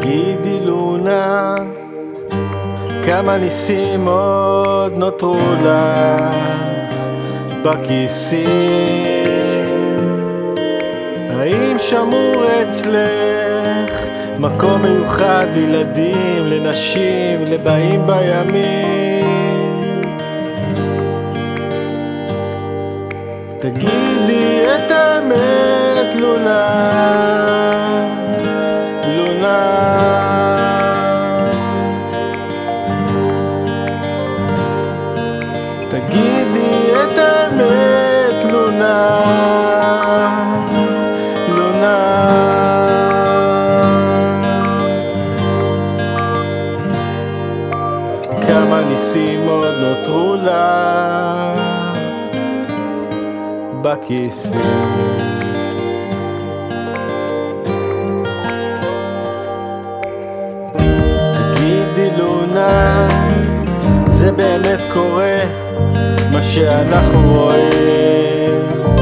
תגידי לונה, כמה ניסים עוד נותרו לך בכיסים? האם שמור אצלך מקום מיוחד לילדים, לנשים, לבאים בימים? תגידי את האמת לונה, לונה. תגידי את האמת לונה, לונה. כמה ניסים עוד נותרו לך בכיסים? תגידי לונה, זה באמת קורה מה שאנחנו רואים,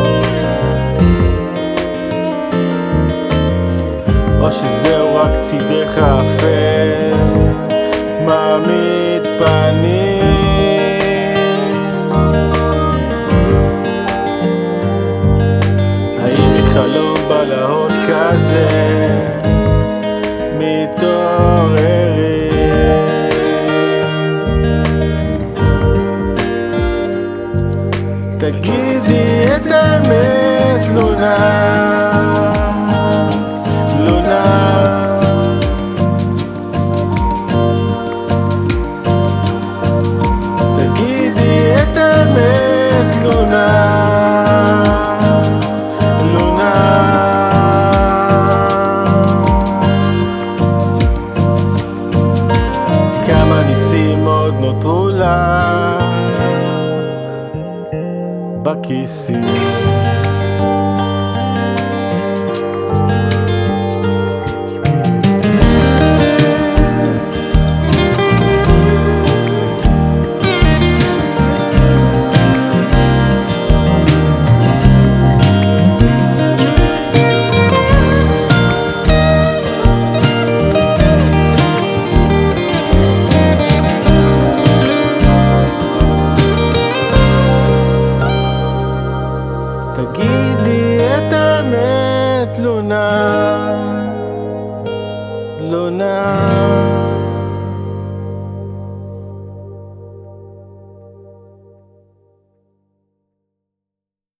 או שזהו רק צידך האפל מעמיד פנים? האם מחלום בלהות כזה מתעוררים? תגידי את האמת לונה, לונה. תגידי את האמת לונה, לונה. כמה ניסים עוד נותרו לך בכיסים? תגידי את האמת לונה, לונה.